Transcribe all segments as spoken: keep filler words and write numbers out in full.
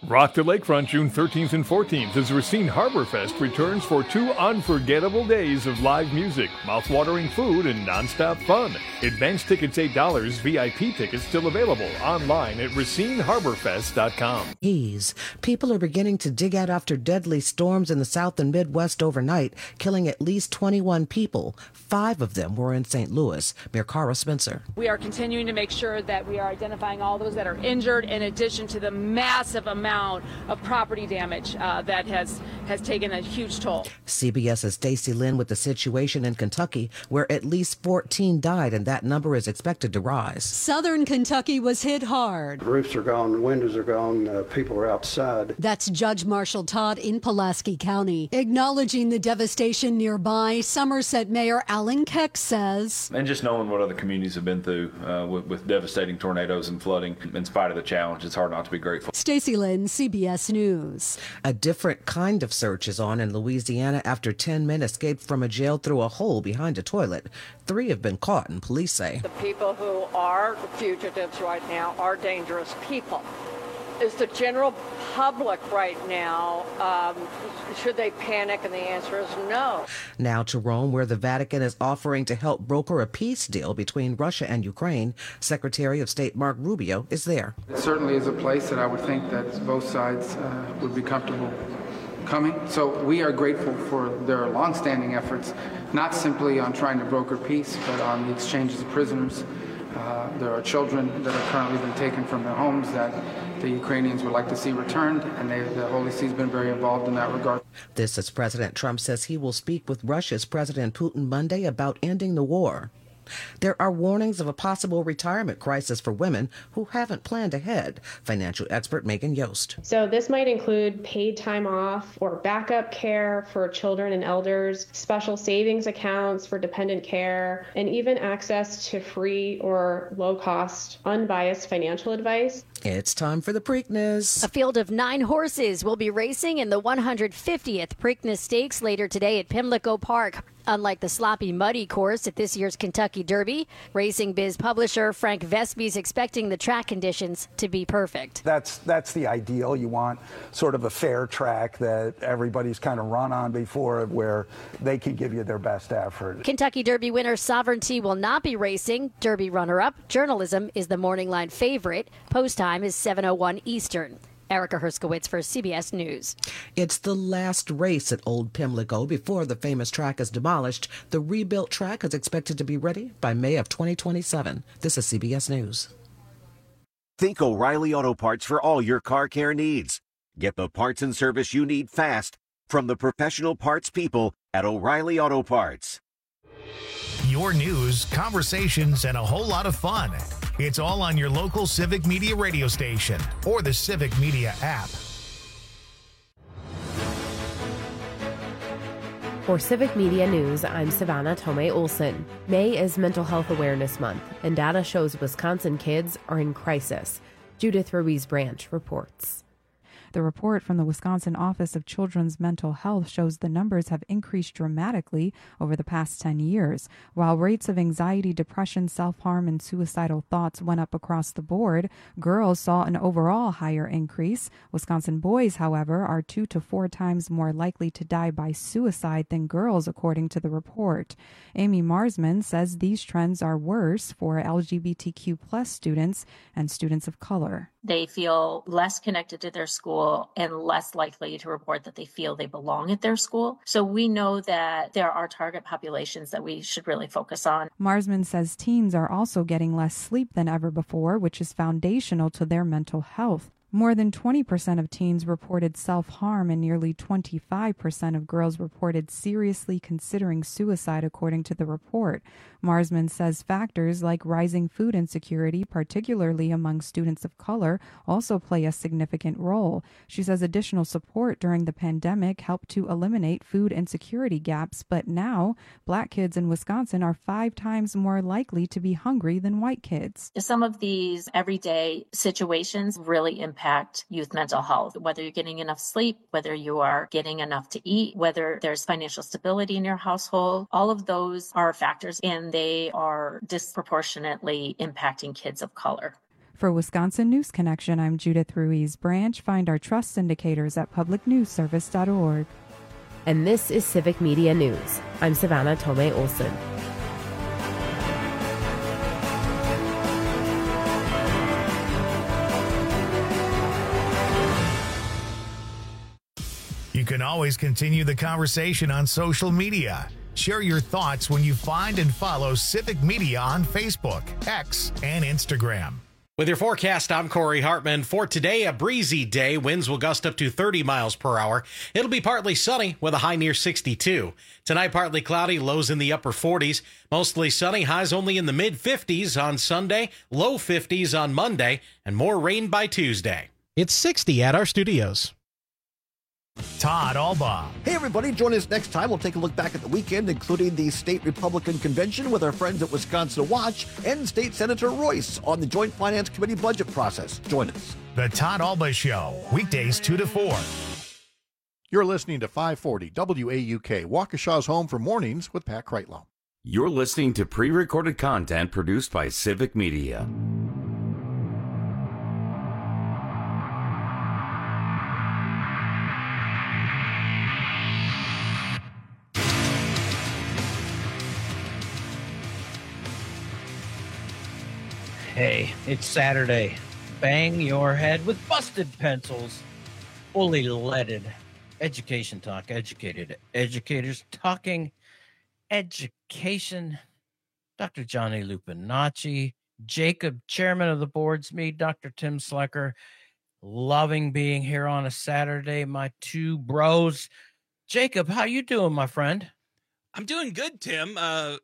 Rock the Lakefront June thirteenth and fourteenth as Racine Harbor Fest returns for two unforgettable days of live music, mouth-watering food, and nonstop fun. Advance tickets eight dollars, V I P tickets still available online at racine harbor fest dot com. Ease. People are beginning to dig out after deadly storms in the South and Midwest overnight, killing at least twenty-one people. Five of them were in Saint Louis. Mirkara Spencer. We are continuing to make sure that we are identifying all those that are injured, in addition to the massive amount of property damage uh, that has, has taken a huge toll. CBS's Stacey Lynn with the situation in Kentucky, where at least fourteen died, and that number is expected to rise. Southern Kentucky was hit hard. Roofs are gone, windows are gone, uh, people are outside. That's Judge Marshall Todd in Pulaski County. Acknowledging the devastation nearby, Somerset Mayor Alan Keck says, and just knowing what other communities have been through uh, with, with devastating tornadoes and flooding, in spite of the challenge, it's hard not to be grateful. Stacey Lynn, C B S News. A different kind of search is on in Louisiana after ten men escaped from a jail through a hole behind a toilet. Three have been caught, and police say the people who are fugitives right now are dangerous people. Is the general public right now, um, should they panic? And the answer is no. Now to Rome, where the Vatican is offering to help broker a peace deal between Russia and Ukraine. Secretary of State Mark Rubio is there. It certainly is a place that I would think that both sides uh, would be comfortable coming. So we are grateful for their longstanding efforts, not simply on trying to broker peace, but on the exchanges of prisoners. Uh, there are children that have currently been taken from their homes that the Ukrainians would like to see returned, and they, the Holy See has been very involved in that regard. This as President Trump says he will speak with Russia's President Putin Monday about ending the war. There are warnings of a possible retirement crisis for women who haven't planned ahead. Financial expert Megan Yost. So this might include paid time off or backup care for children and elders, special savings accounts for dependent care, and even access to free or low-cost, unbiased financial advice. It's time for the Preakness. A field of nine horses will be racing in the one hundred fiftieth Preakness Stakes later today at Pimlico Park. Unlike the sloppy, muddy course at this year's Kentucky Derby, Racing Biz publisher Frank Vespi is expecting the track conditions to be perfect. That's that's the ideal. You want sort of a fair track that everybody's kind of run on before, where they can give you their best effort. Kentucky Derby winner Sovereignty will not be racing. Derby runner-up Journalism is the morning line favorite. Post time is seven oh one Eastern. Erica Herskowitz for C B S News. It's the last race at Old Pimlico before the famous track is demolished. The rebuilt track is expected to be ready by May of twenty twenty-seven. This is C B S News. Think O'Reilly Auto Parts for all your car care needs. Get the parts and service you need fast from the professional parts people at O'Reilly Auto Parts. Your news, conversations, and a whole lot of fun. It's all on your local Civic Media radio station or the Civic Media app. For Civic Media News, I'm Savannah Tomei Olson. May is Mental Health Awareness Month, and data shows Wisconsin kids are in crisis. Judith Ruiz Branch reports. The report from the Wisconsin Office of Children's Mental Health shows the numbers have increased dramatically over the past ten years. While rates of anxiety, depression, self-harm, and suicidal thoughts went up across the board, girls saw an overall higher increase. Wisconsin boys, however, are two to four times more likely to die by suicide than girls, according to the report. Amy Marsman says these trends are worse for L G B T Q plus students and students of color. They feel less connected to their school and less likely to report that they feel they belong at their school. So we know that there are target populations that we should really focus on. Marsman says teens are also getting less sleep than ever before, which is foundational to their mental health. More than twenty percent of teens reported self-harm, and nearly twenty-five percent of girls reported seriously considering suicide, according to the report. Marsman says factors like rising food insecurity, particularly among students of color, also play a significant role. She says additional support during the pandemic helped to eliminate food insecurity gaps, but now Black kids in Wisconsin are five times more likely to be hungry than white kids. Some of these everyday situations really impact youth mental health, whether you're getting enough sleep, whether you are getting enough to eat, whether there's financial stability in your household. All of those are factors, and they are disproportionately impacting kids of color. For Wisconsin News Connection, I'm Judith Ruiz Branch. Find our trust indicators at public news service dot org. And this is Civic Media News. I'm Savannah Tomei Olson. You can always continue the conversation on social media. Share your thoughts when you find and follow Civic Media on Facebook, X, and Instagram. With your forecast, I'm Corey Hartman. For today, a breezy day. Winds will gust up to thirty miles per hour. It'll be partly sunny with a high near sixty-two. Tonight, partly cloudy, lows in the upper forties. Mostly sunny, highs only in the mid fifties on Sunday, low fifties on Monday, and more rain by Tuesday. It's sixty at our studios. Todd Albaugh. Hey, everybody. Join us next time. We'll take a look back at the weekend, including the state Republican convention with our friends at Wisconsin Watch and State Senator Royce on the Joint Finance Committee budget process. Join us. The Todd Albaugh Show, weekdays two to four. You're listening to five forty W A U K, Waukesha's home for mornings with Pat Kreitlow. You're listening to pre-recorded content produced by Civic Media. Hey, it's Saturday. Bang your head with busted pencils. Fully leaded. Education talk. Educated educators talking education. Doctor Johnny Lupinacci. Jacob, chairman of the boards. Me, Doctor Tim Slecker. Loving being here on a Saturday. My two bros. Jacob, how you doing, my friend? I'm doing good, Tim. Uh...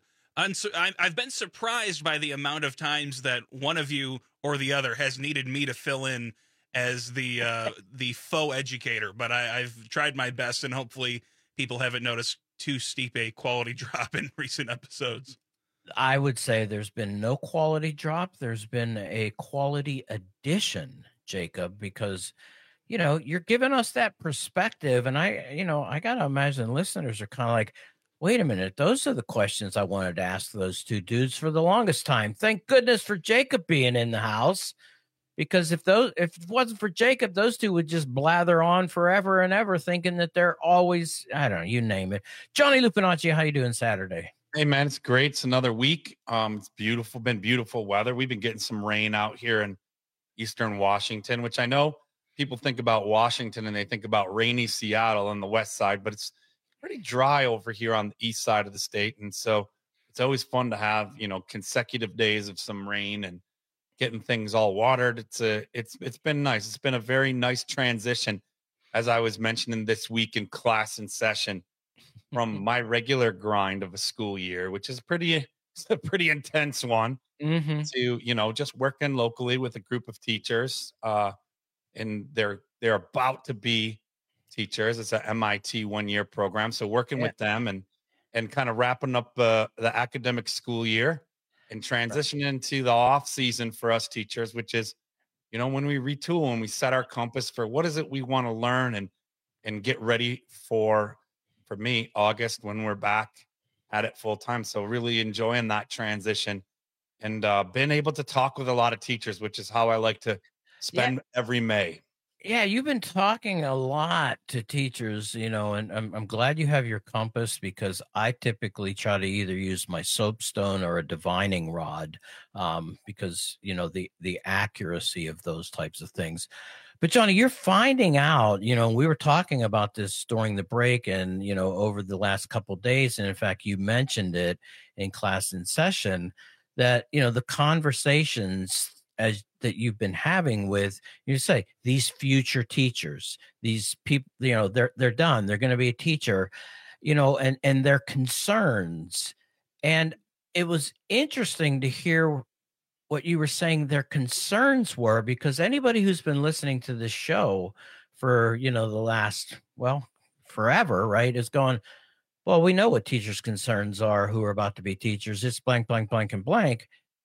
I've been surprised by the amount of times that one of you or the other has needed me to fill in as the uh, the faux educator, but I, I've tried my best, and hopefully people haven't noticed too steep a quality drop in recent episodes. I would say there's been no quality drop. There's been a quality addition, Jacob, because, you know, you're giving us that perspective, and I, you know, I got to imagine listeners are kind of like, wait a minute, those are the questions I wanted to ask those two dudes for the longest time. Thank goodness for Jacob being in the house, because if those if it wasn't for Jacob, those two would just blather on forever and ever, thinking that they're always, I don't know, you name it. Johnny Lupinacci, how you doing Saturday? Hey, man, it's great. It's another week. Um, it's beautiful, been beautiful weather. We've been getting some rain out here in eastern Washington, which I know people think about Washington and they think about rainy Seattle on the west side, but it's pretty dry over here on the east side of the state. And so it's always fun to have, you know, consecutive days of some rain and getting things all watered. It's a, it's, it's been nice. It's been a very nice transition, as I was mentioning this week in class and session, from my regular grind of a school year, which is pretty, it's a pretty intense one, mm-hmm. to, you know, just working locally with a group of teachers. Uh, and they're, they're about to be teachers. It's a M I T one-year program, so working yeah. with them and and kind of wrapping up uh, the academic school year and transitioning right. into the off season for us teachers, which is, you know, when we retool and we set our compass for what is it we want to learn and and get ready for, for me, August, when we're back at it full time. So really enjoying that transition and uh, been able to talk with a lot of teachers, which is how I like to spend yeah. every May. Yeah, you've been talking a lot to teachers, you know, and I'm I'm glad you have your compass, because I typically try to either use my soapstone or a divining rod, um, because, you know, the the accuracy of those types of things. But Johnny, you're finding out, you know, we were talking about this during the break and, you know, over the last couple of days. And in fact, you mentioned it in class in session that, you know, the conversations as that you've been having with, you say, these future teachers, these people, you know, they're, they're done. They're going to be a teacher, you know, and, and their concerns. And it was interesting to hear what you were saying their concerns were, because anybody who's been listening to this show for, you know, the last, well, forever, right, is going, well, we know what teachers' concerns are who are about to be teachers. It's blank, blank, blank, and blank.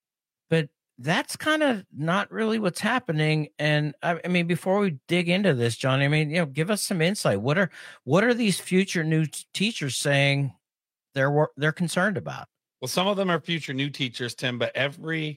But that's kind of not really what's happening. And I, I mean, before we dig into this, Johnny, I mean, you know, give us some insight. What are what are these future new t- teachers saying they're they're concerned about? Well, some of them are future new teachers, Tim, but every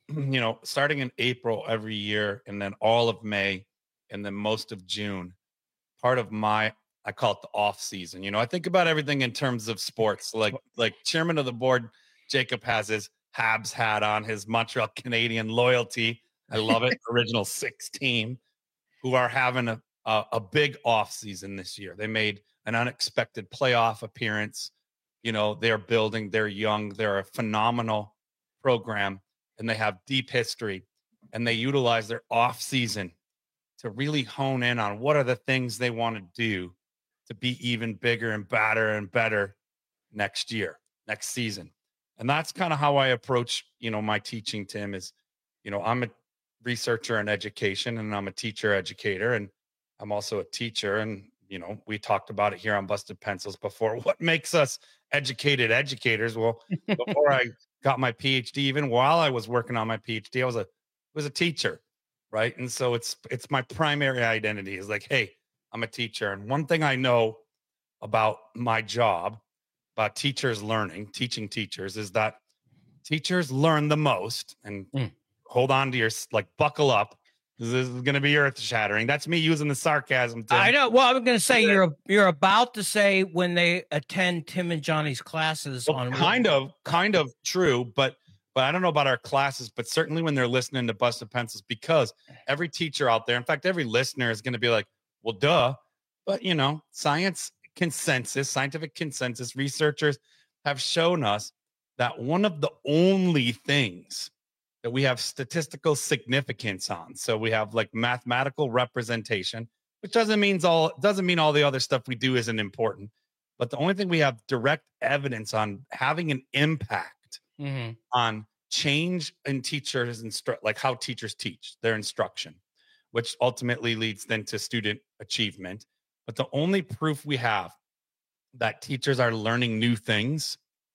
you know, starting in April every year and then all of May and then most of June, part of my, I call it the off season. You know, I think about everything in terms of sports, like, like chairman of the board, Jacob has his Habs hat on, his Montreal Canadian loyalty. I love it. Original six team who are having a, a, a big off season this year. They made an unexpected playoff appearance. You know, they're building, they're young, they're a phenomenal program, and they have deep history, and they utilize their off season to really hone in on what are the things they want to do to be even bigger and badder and better next year, next season. And that's kind of how I approach, you know, my teaching, Tim, is, you know, I'm a researcher in education and I'm a teacher educator, and I'm also a teacher. And, you know, we talked about it here on Busted Pencils before. What makes us educated educators? Well, before I got my PhD, even while I was working on my PhD, I was a was a teacher, right? And so it's it's my primary identity is like, hey, I'm a teacher. And one thing I know about my job, about teachers learning, teaching teachers, is that teachers learn the most. And mm. hold on to your, like, buckle up. This is going to be earth shattering. That's me using the sarcasm, Tim. I know. Well, I'm going to say you're you're about to say when they attend Tim and Johnny's classes well, on kind of, kind of true, but but I don't know about our classes, but certainly when they're listening to Busted Pencils, because every teacher out there, in fact, every listener is going to be like, well, duh. But, you know, science consensus, scientific consensus, researchers have shown us that one of the only things that we have statistical significance on, so we have like mathematical representation, which doesn't mean all doesn't mean all the other stuff we do isn't important, but the only thing we have direct evidence on having an impact mm-hmm. on change in teachers instru- like how teachers teach their instruction, which ultimately leads then to student achievement. But the only proof we have that teachers are learning new things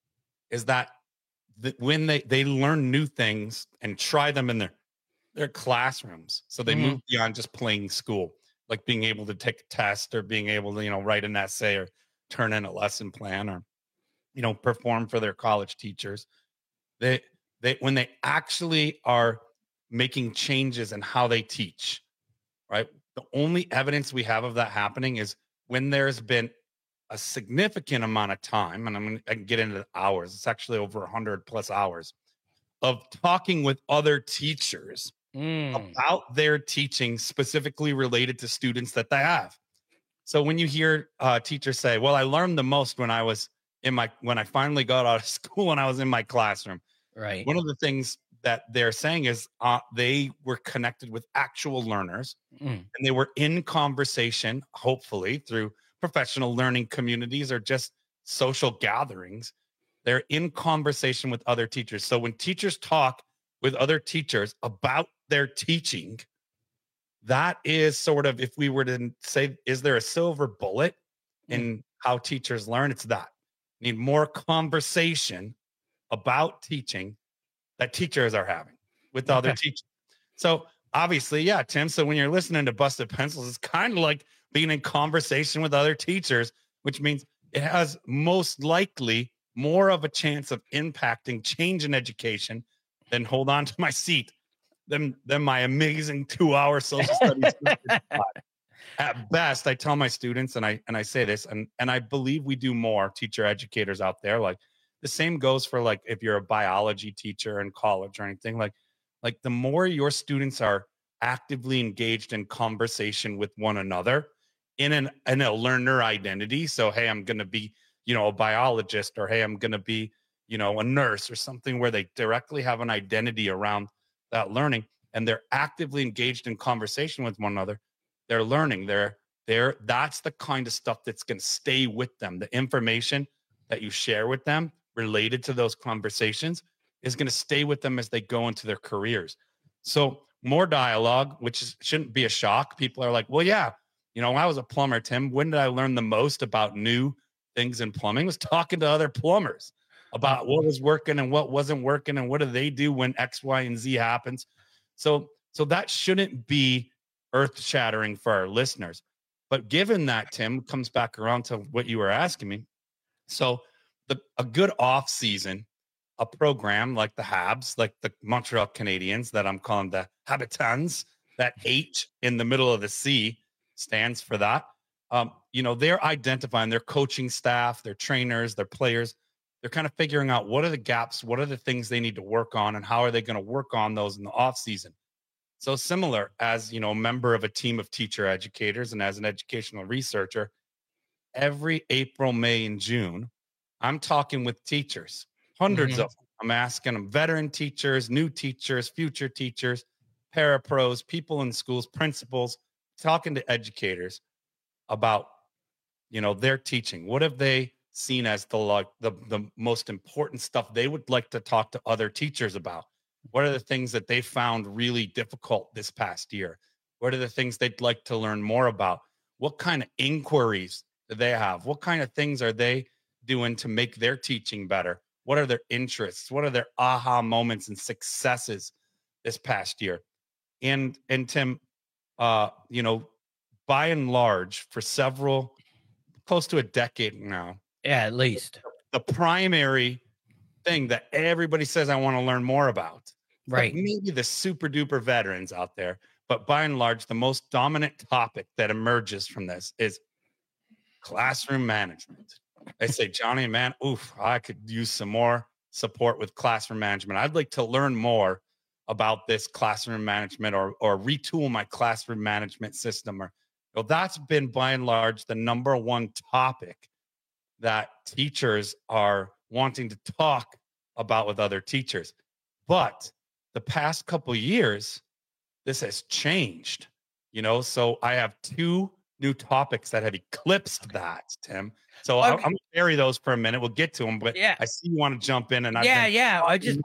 is that that when they, they learn new things and try them in their, their classrooms. So they mm-hmm. move beyond just playing school, like being able to take a test or being able to, you know, write an essay or turn in a lesson plan or, you know, perform for their college teachers. They, they, when they actually are making changes in how they teach, right? The only evidence we have of that happening is when there's been a significant amount of time, and I'm gonna, I can get into the hours. It's actually over one hundred plus hours of talking with other teachers mm. about their teaching specifically related to students that they have. So when you hear uh, teachers say, well, I learned the most when I was in my, when I finally got out of school and I was in my classroom. Right. One of the things that they're saying is uh, they were connected with actual learners mm. and they were in conversation, hopefully through professional learning communities or just social gatherings. They're in conversation with other teachers. So when teachers talk with other teachers about their teaching, that is sort of, if we were to say, is there a silver bullet mm. in how teachers learn? It's that. Need more conversation about teaching that teachers are having with okay. other teachers. So obviously, yeah, Tim. So when you're listening to Busted Pencils, it's kind of like being in conversation with other teachers, which means it has most likely more of a chance of impacting change in education than hold on to my seat than, than my amazing two-hour social studies. At best, I tell my students, and I and I say this, and, and I believe we do more, teacher educators out there. Like the same goes for like if you're a biology teacher in college or anything, like like the more your students are actively engaged in conversation with one another in an in a learner identity. So, hey, I'm going to be, you know, a biologist, or hey, I'm going to be, you know, a nurse or something where they directly have an identity around that learning and they're actively engaged in conversation with one another. They're learning. They're they're that's the kind of stuff that's going to stay with them. The information that you share with them related to those conversations is going to stay with them as they go into their careers. So more dialogue, which is, shouldn't be a shock. People are like, well, yeah, you know, when I was a plumber, Tim, when did I learn the most about new things in plumbing? Was talking to other plumbers about what was working and what wasn't working and what do they do when X, Y, and Z happens. So, so that shouldn't be earth-shattering for our listeners. But given that, Tim, comes back around to what you were asking me. So the, a good off season a program like the Habs, like the Montreal Canadiens, that I'm calling the Habitants, that H in the middle of the C stands for that. Um, you know, they're identifying their coaching staff, their trainers, their players. They're kind of figuring out what are the gaps, what are the things they need to work on, and how are they going to work on those in the off season. So similar, as you know, a member of a team of teacher educators and as an educational researcher, every April, May, and June, I'm talking with teachers, hundreds mm-hmm. of them. I'm asking them, veteran teachers, new teachers, future teachers, parapros, people in schools, principals, talking to educators about, you know, their teaching. What have they seen as the, like, the the most important stuff they would like to talk to other teachers about? What are the things that they found really difficult this past year? What are the things they'd like to learn more about? What kind of inquiries do they have? What kind of things are they doing to make their teaching better? What are their interests? What are their aha moments and successes this past year? And, and Tim, uh, you know, by and large, for several, close to a decade now. Yeah, at least. The primary thing that everybody says I want to learn more about. Right. Like maybe the super duper veterans out there, but by and large, the most dominant topic that emerges from this is classroom management. I say, Johnny, man, oof, I could use some more support with classroom management. I'd like to learn more about this classroom management, or or retool my classroom management system. Or, well, that's been by and large the number one topic that teachers are wanting to talk about with other teachers. But the past couple of years, this has changed, you know, so I have two new topics that have eclipsed that, Tim. So okay. I'm, I'm going to bury those for a minute. We'll get to them, but yeah. I see you want to jump in. And I yeah, yeah. I just,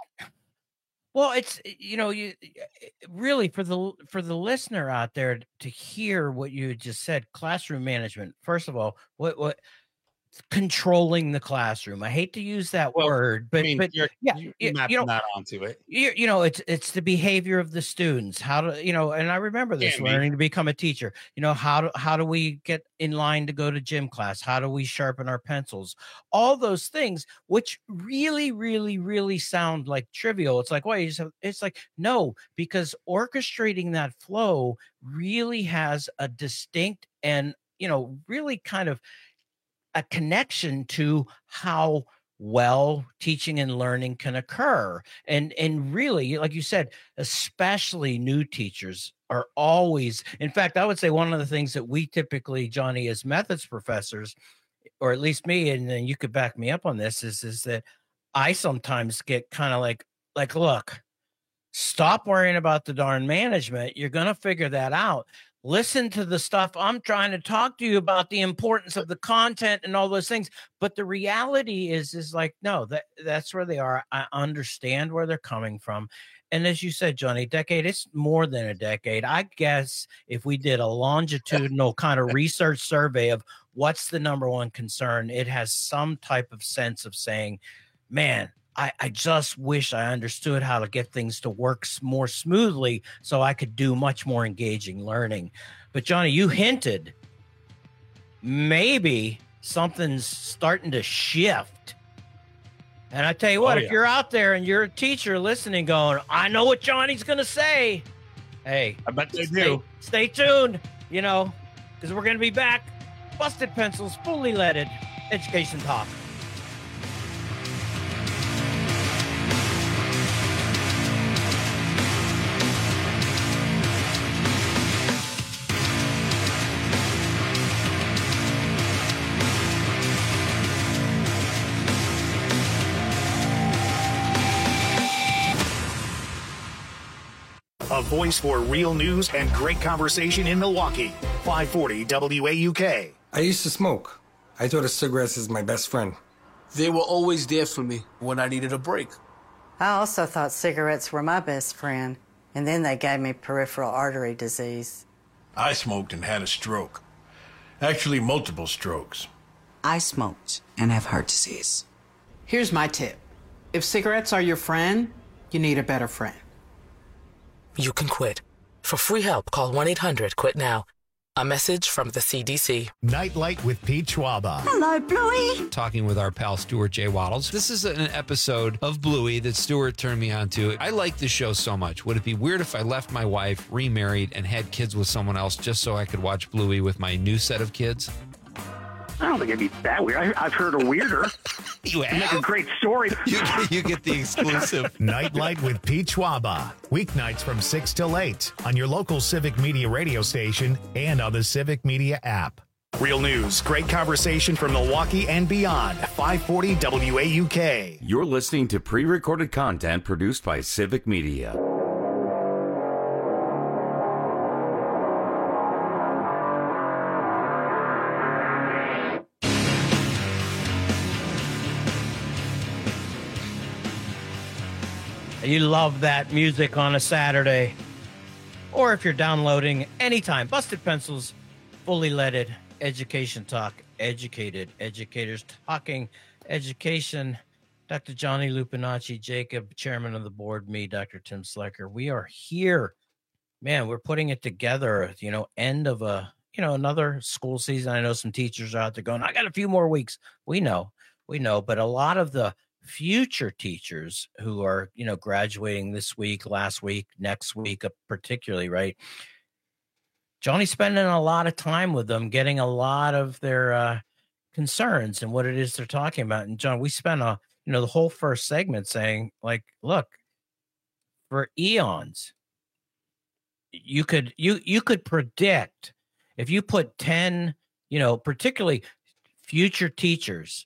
well, it's, you know, you really for the, for the listener out there to hear what you just said, classroom management. First of all, what, what, controlling the classroom. I hate to use that well, word, but, I mean, but you're, yeah, you're you, mapping you know, that onto it. You, you know, it's it's the behavior of the students. How to, you know, and I remember this yeah, learning me. to become a teacher. You know, how do how do we get in line to go to gym class? How do we sharpen our pencils? All those things, which really, really, really sound like trivial. It's like, wait, it's like no, because orchestrating that flow really has a distinct and, you know, really kind of a connection to how well teaching and learning can occur. And, and really, like you said, especially new teachers are always, in fact, I would say one of the things that we typically, Johnny, as methods professors, or at least me, and then you could back me up on this, is, is that I sometimes get kind of like, like, look, stop worrying about the darn management. You're going to figure that out. Listen to the stuff I'm trying to talk to you about, the importance of the content and all those things. But the reality is, is like, no, that that's where they are. I understand where they're coming from. And as you said, Johnny, decade, it's more than a decade. I guess if we did a longitudinal kind of research survey of what's the number one concern, it has some type of sense of saying, man, I, I just wish I understood how to get things to work more smoothly so I could do much more engaging learning. But Johnny, you hinted maybe something's starting to shift. And I tell you what, oh, yeah. if you're out there and you're a teacher listening going, I know what Johnny's going to say. Hey, I bet they stay, do. Stay tuned, you know, because we're going to be back. Busted Pencils, fully leaded education talk. A voice for real news and great conversation in Milwaukee. five forty W A U K. I used to smoke. I thought of cigarettes as my best friend. They were always there for me when I needed a break. I also thought cigarettes were my best friend, and then they gave me peripheral artery disease. I smoked and had a stroke. Actually, multiple strokes. I smoked and have heart disease. Here's my tip. If cigarettes are your friend, you need a better friend. You can quit. For free help, call one eight hundred quit now. A message from the C D C. Nightlight with Pete Schwaba. Hello, Bluey. Talking with our pal Stuart J. Waddles. This is an episode of Bluey that Stuart turned me on to. I like this show so much. Would it be weird if I left my wife, remarried, and had kids with someone else just so I could watch Bluey with my new set of kids? I don't think it'd be that weird. I, I've heard a weirder. You have? Make a great story. You, you get the exclusive. Nightlight with Pete Schwaba. Weeknights from six till eight on your local Civic Media radio station and on the Civic Media app. Real news, great conversation from Milwaukee and beyond. five forty W A U K. You're listening to pre-recorded content produced by Civic Media. You love that music on a Saturday. Or if you're downloading anytime. Busted Pencils, fully leaded education talk. Educated educators talking education. Doctor Johnny Lupinacci, Jacob, chairman of the board, me, Doctor Tim Slecker. We are here. Man, we're putting it together, you know, end of a, you know, another school season. I know some teachers are out there going, I got a few more weeks. We know, we know, but a lot of the future teachers who are, you know, graduating this week, last week, next week, particularly, right? Johnny's spending a lot of time with them, getting a lot of their uh, concerns and what it is they're talking about. And John, we spent a, you know, the whole first segment saying, like, look, for eons, you could you you could predict if you put ten, you know, particularly future teachers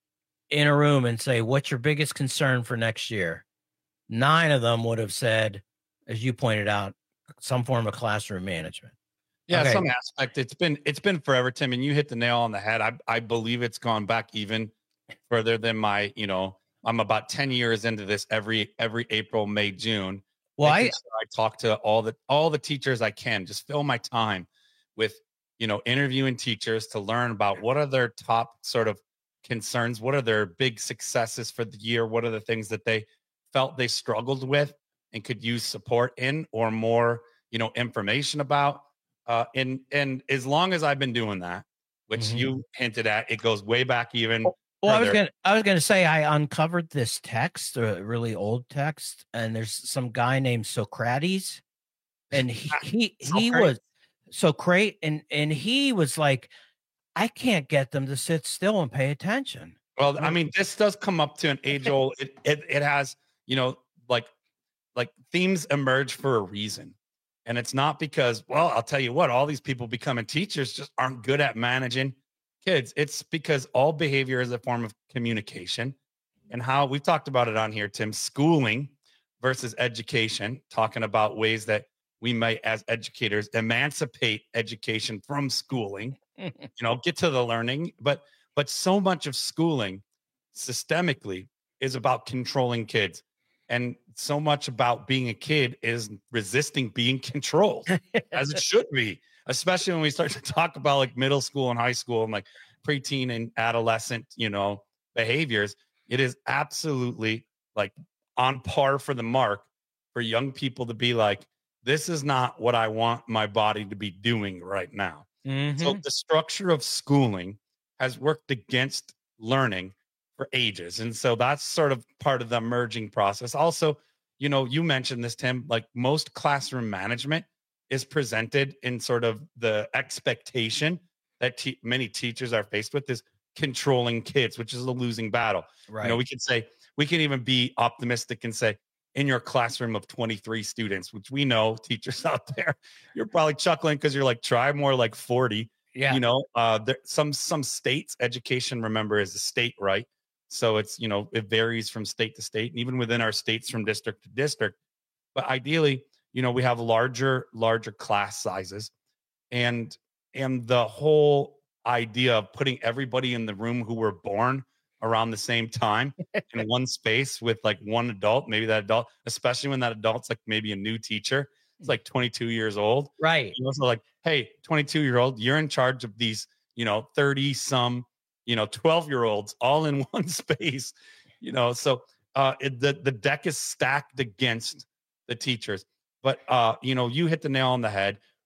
in a room and say, what's your biggest concern for next year? Nine of them would have said, as you pointed out, some form of classroom management. Yeah, Okay. some aspect. It's been it's been forever, Tim, and you hit the nail on the head. I I believe it's gone back even further than my, you know, I'm about ten years into this every every April, May, June. Well, Making I- sure I talk to all the all the teachers I can. Just fill my time with, you know, interviewing teachers to learn about what are their top sort of concerns, what are their big successes for the year, what are the things that they felt they struggled with and could use support in or more, you know, information about. Uh, and and as long as I've been doing that, which Mhm. you hinted at, it goes way back even. Well, I was further. gonna, I was gonna say, I uncovered this text, a really old text, and there's some guy named Socrates, and he he, he was Socrates, and and he was like, I can't get them to sit still and pay attention. Well, I mean, this does come up to an age old. It, it it has, you know, like like themes emerge for a reason, and it's not because, well, I'll tell you what, all these people becoming teachers just aren't good at managing kids. It's because all behavior is a form of communication, and how we've talked about it on here, Tim. Schooling versus education, talking about ways that we might, as educators, emancipate education from schooling. You know, get to the learning, but but so much of schooling systemically is about controlling kids, and so much about being a kid is resisting being controlled, as it should be, especially when we start to talk about like middle school and high school and like preteen and adolescent, you know, behaviors. It is absolutely like on par for the mark for young people to be like, this is not what I want my body to be doing right now. So Mhm. the structure of schooling has worked against learning for ages. And so that's sort of part of the merging process. Also, you know, you mentioned this, Tim, like most classroom management is presented in sort of the expectation that te- many teachers are faced with is controlling kids, which is a losing battle. Right. You know, we can say, we can even be optimistic and say, in your classroom of twenty-three students, which we know teachers out there, you're probably chuckling because you're like, try more like forty. Yeah. You know, uh, there, some some states, education, remember, is a state, right? So it's, you know, it varies from state to state, and even within our states from district to district. But ideally, you know, we have larger, larger class sizes, and and the whole idea of putting everybody in the room who were born around the same time in one space with like one adult, maybe that adult, especially when that adult's like maybe a new teacher, it's like twenty-two years old. Right. You know, so like, hey, twenty-two year old, you're in charge of these, you know, thirty some, you know, twelve year olds all in one space, you know, so uh, it, the, the deck is stacked against the teachers. But, uh, you know, you hit the nail on the head.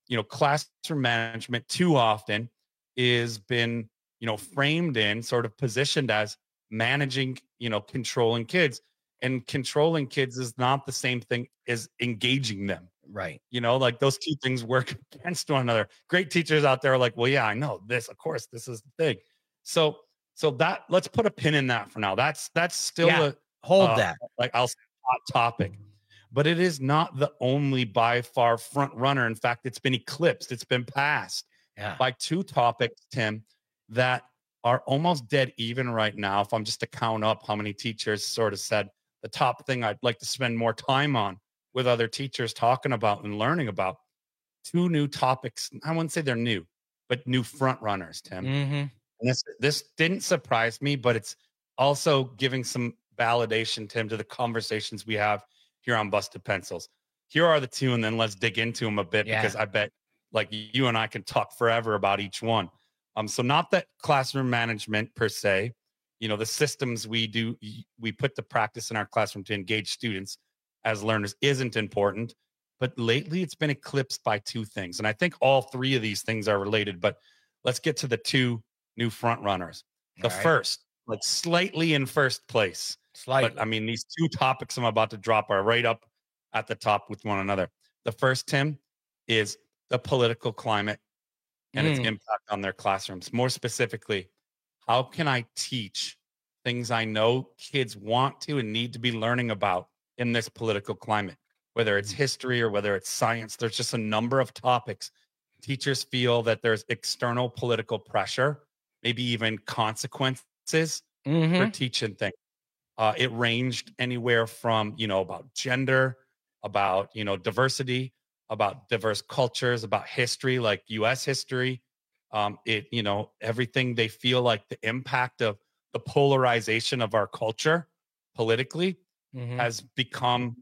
you know, classroom management too often is been, you know, framed in, sort of positioned as managing, you know, controlling kids. And controlling kids is not the same thing as engaging them. Right. You know, like those two things work against one another. Great teachers out there are like, well, yeah, I know this. Of course, this is the thing. So, so that let's put a pin in that for now. That's that's still Yeah, a hold uh, that. like I'll say hot topic, but it is not the only by far front runner. In fact, it's been eclipsed. It's been passed Yeah. by two topics, Tim, that are almost dead even right now. If I'm just to count up how many teachers sort of said the top thing I'd like to spend more time on with other teachers talking about and learning about, two new topics. I wouldn't say they're new, but new front runners, Tim. Mm-hmm. And this this didn't surprise me, but it's also giving some validation, Tim, to the conversations we have here on Busted Pencils. Here are the two, and then let's dig into them a bit Yeah. because I bet like you and I can talk forever about each one. Um, so not that classroom management per se, you know, the systems we do, we put to practice in our classroom to engage students as learners isn't important, but lately it's been eclipsed by two things. And I think all three of these things are related, but let's get to the two new front runners. The All right. first, like slightly in first place, Slightly. but I mean, these two topics I'm about to drop are right up at the top with one another. The first, Tim, is the political climate and its Mm. impact on their classrooms. More specifically, how can I teach things I know kids want to and need to be learning about in this political climate, whether it's history or whether it's science? There's just a number of topics. Teachers feel that there's external political pressure, maybe even consequences for Mhm. teaching things. Uh, it ranged anywhere from, you know, about gender, about, you know, diversity, about diverse cultures, about history, like U S history. Um, it, you know, everything. They feel like the impact of the polarization of our culture politically Mhm. has become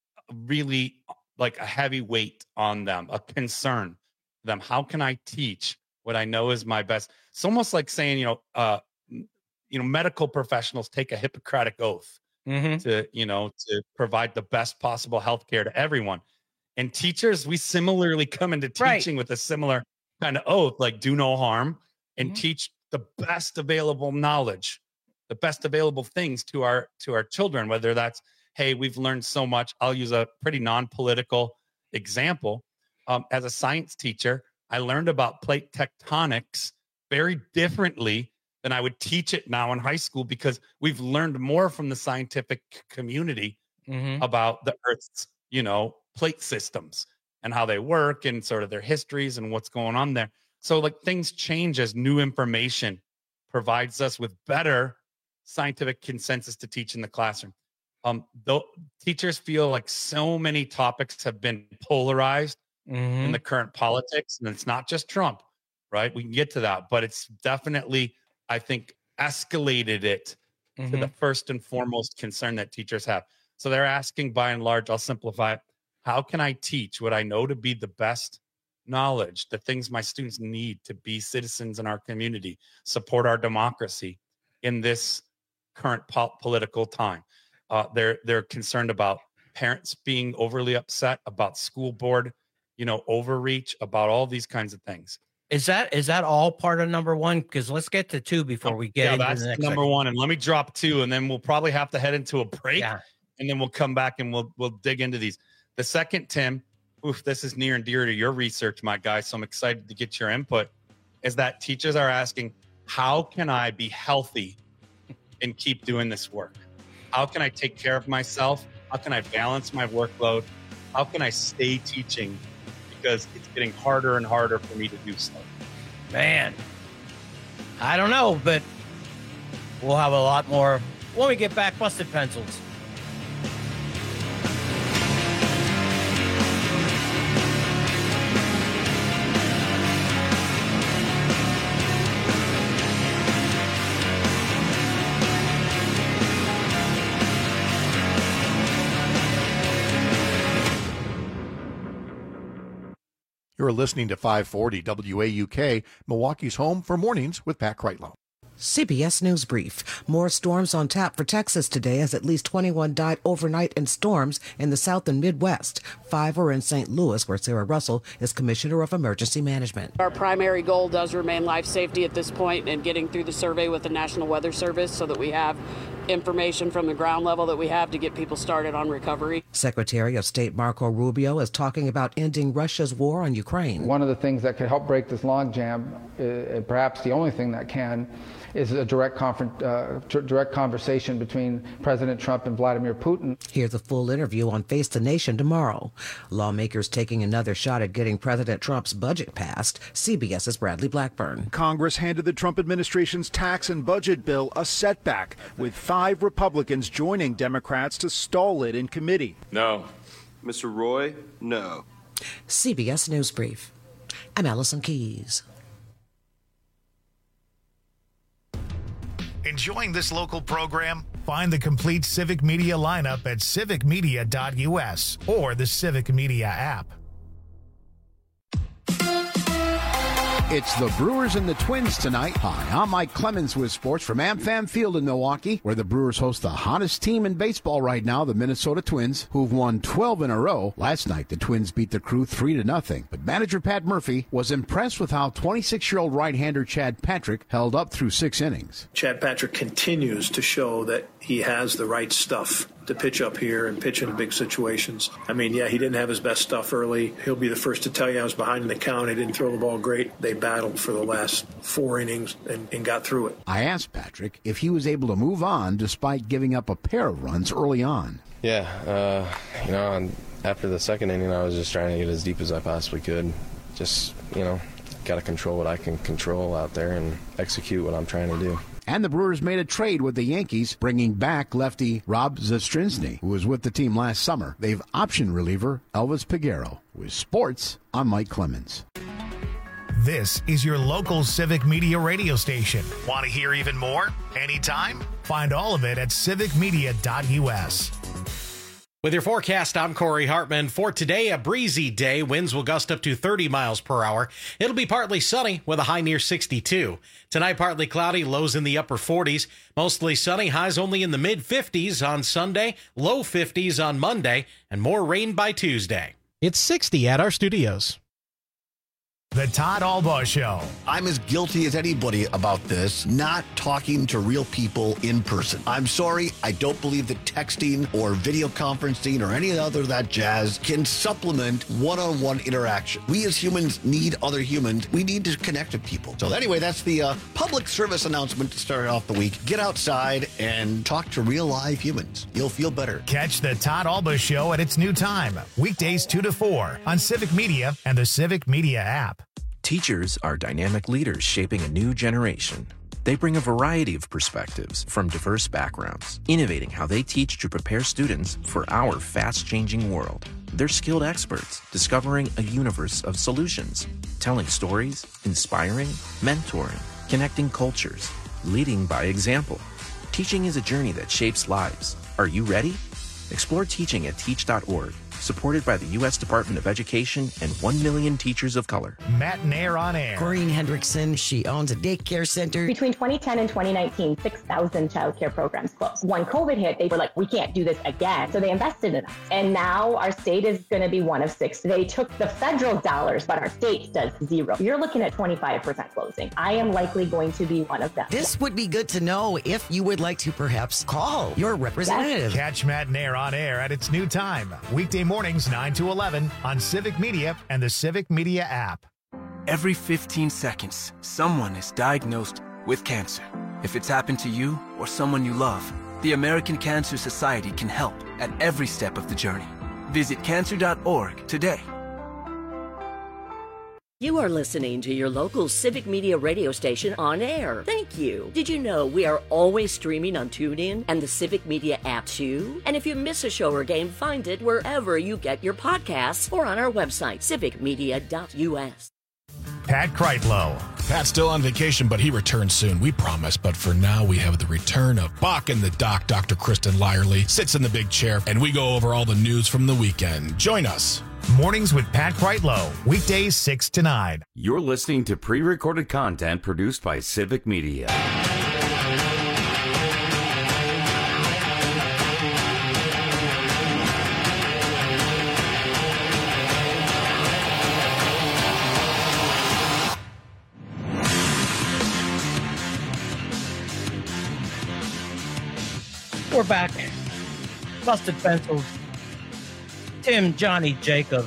really like a heavy weight on them, a concern to them. How can I teach what I know is my best? It's almost like saying, you know, uh, m- you know, medical professionals take a Hippocratic oath Mhm. to, you know, to provide the best possible healthcare to everyone. And teachers, we similarly come into Right. teaching with a similar kind of oath, like do no harm and Mhm. teach the best available knowledge, the best available things to our to our children, whether that's, hey, we've learned so much. I'll use a pretty non-political example. Um, as a science teacher, I learned about plate tectonics very differently than I would teach it now in high school because we've learned more from the scientific community Mhm. about the Earth's, you know, plate systems and how they work and sort of their histories and what's going on there. So like things change as new information provides us with better scientific consensus to teach in the classroom. Um, though teachers feel like so many topics have been polarized in Mhm. the current politics, and it's not just Trump, right? We can get to that, but it's definitely, I think, escalated it to the Mhm. first and foremost concern that teachers have. So they're asking, by and large, I'll simplify it, how can I teach what I know to be the best knowledge, the things my students need to be citizens in our community, support our democracy in this current po- political time? Uh, they're they're concerned about parents being overly upset, about school board, you know, overreach, about all these kinds of things. Is that is that all part of number one? Because let's get to two before we get Yeah, into that's the next number section. one. And let me drop two, and then we'll probably have to head into a break, Yeah. and then we'll come back and we'll we'll dig into these. The second, Tim, oof, this is near and dear to your research, my guy. So I'm excited to get your input. Is that teachers are asking, how can I be healthy and keep doing this work? How can I take care of myself? How can I balance my workload? How can I stay teaching? Because it's getting harder and harder for me to do so. Man, I don't know, but we'll have a lot more when we get back. Busted Pencils. You're listening to five forty W A U K, Milwaukee's home for mornings with Pat Kreitlow. C B S News Brief. More storms on tap for Texas today as at least twenty-one died overnight in storms in the South and Midwest. Five were in Saint Louis, where Sarah Russell is Commissioner of Emergency Management. Our primary goal does remain life safety at this point and getting through the survey with the National Weather Service so that we have information from the ground level that we have to get people started on recovery. Secretary of State Marco Rubio is talking about ending Russia's war on Ukraine. One of the things that could help break this logjam, uh, perhaps the only thing that can, is a direct, confer- uh, t- direct conversation between President Trump and Vladimir Putin. Here's a full interview on Face the Nation tomorrow. Lawmakers taking another shot at getting President Trump's budget passed. CBS's Bradley Blackburn. Congress handed the Trump administration's tax and budget bill a setback, with five Republicans joining Democrats to stall it in committee. No. Mister Roy, no. C B S News Brief. I'm Allison Keys. Enjoying this local program? Find the complete Civic Media lineup at civic media dot u s or the Civic Media app. It's the Brewers and the Twins tonight. Hi, I'm Mike Clemens with sports from AmFam Field in Milwaukee, where the Brewers host the hottest team in baseball right now, the Minnesota Twins, who've won twelve in a row. Last night, the Twins beat the Crew three to nothing. But manager Pat Murphy was impressed with how twenty-six-year-old right-hander Chad Patrick held up through six innings. Chad Patrick continues to show that he has the right stuff to pitch up here and pitch in big situations. I mean, yeah, he didn't have his best stuff early. He'll be the first to tell you I was behind in the count. He didn't throw the ball great. They battled for the last four innings and, and got through it. I asked Patrick if he was able to move on despite giving up a pair of runs early on. Yeah, uh, you know, after the second inning, I was just trying to get as deep as I possibly could. Just, you know, got to control what I can control out there and execute what I'm trying to do. And the Brewers made a trade with the Yankees, bringing back lefty Rob Zastryzny, who was with the team last summer. They've optioned reliever Elvis Peguero. With sports, I'm Mike Clemens. This is your local Civic Media radio station. Want to hear even more? Anytime? Find all of it at civic media dot u s. With your forecast, I'm Corey Hartman. For today, a breezy day. Winds will gust up to thirty miles per hour. It'll be partly sunny with a high near sixty-two. Tonight, partly cloudy, lows in the upper forties. Mostly sunny, highs only in the mid fifties on Sunday, low fifties on Monday, and more rain by Tuesday. It's sixty at our studios. The Todd Albaugh Show. I'm as guilty as anybody about this, not talking to real people in person. I'm sorry, I don't believe that texting or video conferencing or any other of that jazz can supplement one-on-one interaction. We as humans need other humans. We need to connect with people. So anyway, that's the uh, public service announcement to start off the week. Get outside and talk to real live humans. You'll feel better. Catch the Todd Albaugh Show at its new time, weekdays two to four on Civic Media and the Civic Media app. Teachers are dynamic leaders shaping a new generation. They bring a variety of perspectives from diverse backgrounds, innovating how they teach to prepare students for our fast-changing world. They're skilled experts, discovering a universe of solutions, telling stories, inspiring, mentoring, connecting cultures, leading by example. Teaching is a journey that shapes lives. Are you ready? Explore teaching at teach dot org. Supported by the U S Department of Education and one million teachers of color. Matt Nair on air. Corinne Hendrickson, she owns a daycare center. Between twenty ten and twenty nineteen, six thousand childcare programs closed. When COVID hit, they were like, we can't do this again. So they invested in us. And now our state is going to be one of six. They took the federal dollars, but our state does zero. You're looking at twenty-five percent closing. I am likely going to be one of them. This would be good to know if you would like to perhaps call your representative. Yes. Catch Matt Nair on air at its new time, weekday mornings nine to eleven on Civic Media and the Civic Media app. Every fifteen seconds, someone is diagnosed with cancer. If it's happened to you or someone you love, the American Cancer Society can help at every step of the journey. Visit cancer dot org today. You are listening to your local Civic Media radio station on air. Thank you. Did you know we are always streaming on TuneIn and the Civic Media app too? And if you miss a show or game, find it wherever you get your podcasts or on our website, civic media dot u s. Pat Kreitlow. Pat's still on vacation, but he returns soon, we promise. But for now, we have the return of Bach and the Doc. Doctor Kristen Lyerly sits in the big chair, and we go over all the news from the weekend. Join us. Mornings with Pat Kreitlow, weekdays six to nine. You're listening to pre-recorded content produced by Civic Media. We're back. Busted Pencils. Tim, Johnny, Jacob.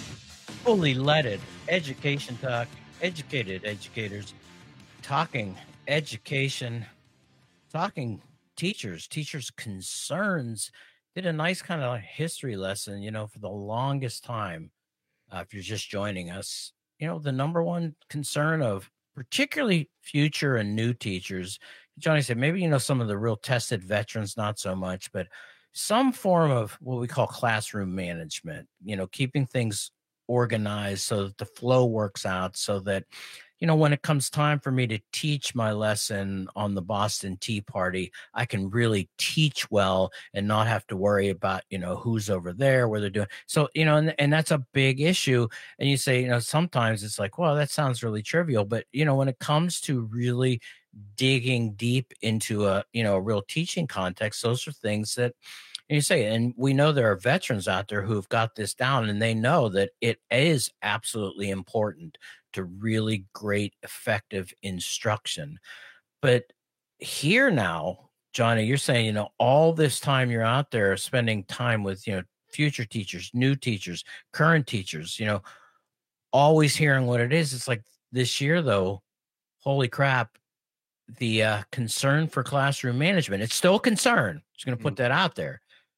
Fully leaded. Education talk. Educated educators. Talking education. Talking teachers. Teachers' concerns. Did a nice kind of history lesson, you know, for the longest time. Uh, if you're just joining us, you know, the number one concern of particularly future and new teachers, Johnny said, maybe, you know, some of the real tested veterans, not so much, but some form of what we call classroom management, you know, keeping things organized so that the flow works out, so that, you know, when it comes time for me to teach my lesson on the Boston Tea Party, I can really teach well and not have to worry about, you know, who's over there, where they're doing. So, you know, and, and that's a big issue. And you say, you know, sometimes it's like, well, that sounds really trivial. But, you know, when it comes to really digging deep into a, you know, a real teaching context, those are things that, and you say, and we know there are veterans out there who've got this down, and they know that it is absolutely important to really great, effective instruction. But here now, Johnny, you're saying, you know, all this time you're out there spending time with, you know, future teachers, new teachers, current teachers, you know, always hearing what it is. It's like this year, though, holy crap, the uh, concern for classroom management, it's still a concern. Just going to put mm-hmm. that out there,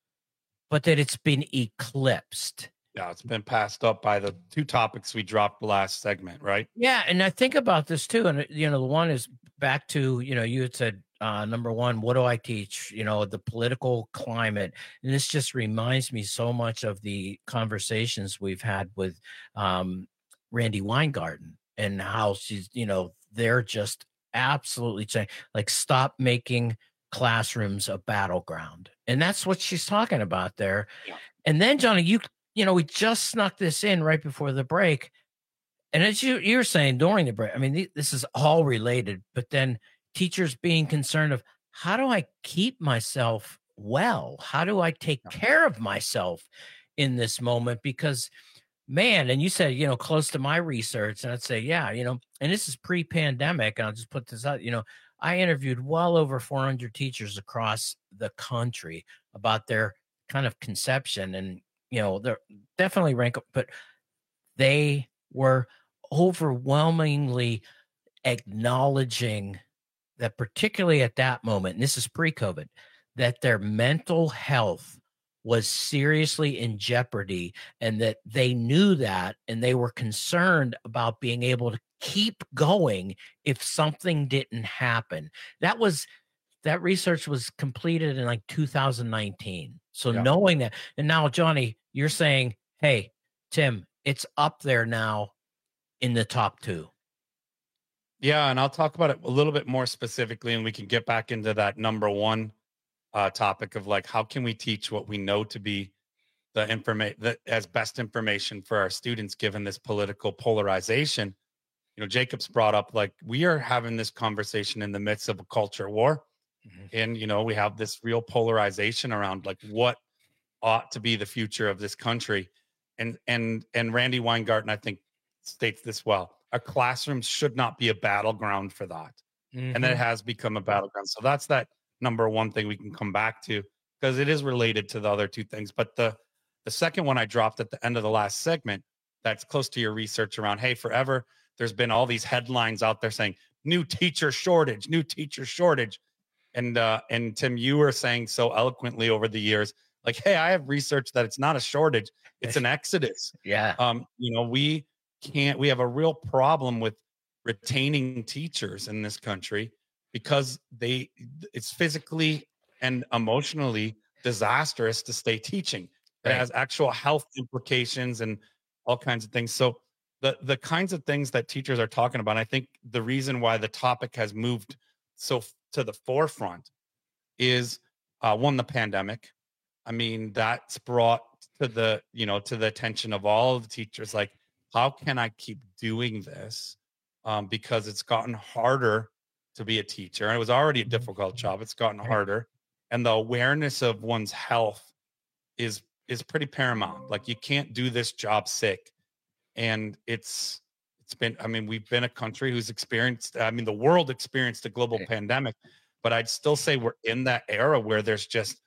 but that it's been eclipsed. Yeah, it's been passed up by the two topics we dropped last segment, right? Yeah, and I think about this too, and you know, the one is back to, you know, you had said uh, number one, what do I teach? You know, the political climate, and this just reminds me so much of the conversations we've had with um, Randi Weingarten and how she's, you know, they're just absolutely saying, like, stop making classrooms a battleground, and that's what she's talking about there. Yeah. And then, Johnny, you. You know, we just snuck this in right before the break. And as you, you were saying during the break, I mean, th- this is all related, but then teachers being concerned of, how do I keep myself well? How do I take care of myself in this moment? Because, man, and you said, you know, close to my research, and I'd say, yeah, you know, and this is pre-pandemic, and I'll just put this out, you know, I interviewed well over four hundred teachers across the country about their kind of conception, and you know, they're definitely rank up, but they were overwhelmingly acknowledging that, particularly at that moment, and this is pre-COVID, that their mental health was seriously in jeopardy, and that they knew that, and they were concerned about being able to keep going if something didn't happen. That was that research was completed in like two thousand nineteen. So yeah. Knowing that, and now, Johnny, you're saying, hey, Tim, it's up there now in the top two. Yeah, and I'll talk about it a little bit more specifically, and we can get back into that number one uh, topic of, like, how can we teach what we know to be the information that as best information for our students, given this political polarization. You know, Jacob's brought up, like, we are having this conversation in the midst of a culture war. Mm-hmm. And, you know, we have this real polarization around, like, what ought to be the future of this country. And, and, and Randi Weingarten, I think, states this well. Our classrooms should not be a battleground for that. Mm-hmm. And it has become a battleground. So that's that number one thing we can come back to, because it is related to the other two things. But the, the second one I dropped at the end of the last segment, that's close to your research around, hey, forever, there's been all these headlines out there saying new teacher shortage, new teacher shortage. And uh, and Tim, you were saying so eloquently over the years, like, hey, I have research that it's not a shortage, it's an exodus. Yeah. Um, you know, we can't, we have a real problem with retaining teachers in this country because they, it's physically and emotionally disastrous to stay teaching. It right. has actual health implications and all kinds of things. So the the kinds of things that teachers are talking about, I think the reason why the topic has moved so to the forefront is uh, one, the pandemic. I mean, that's brought to the, you know, to the attention of all of the teachers, like, how can I keep doing this? Um, because it's gotten harder to be a teacher. And it was already a difficult job. It's gotten harder. And the awareness of one's health is is pretty paramount. Like, you can't do this job sick. And it's it's been, I mean, we've been a country who's experienced, I mean, the world experienced a global pandemic, but I'd still say we're in that era where there's just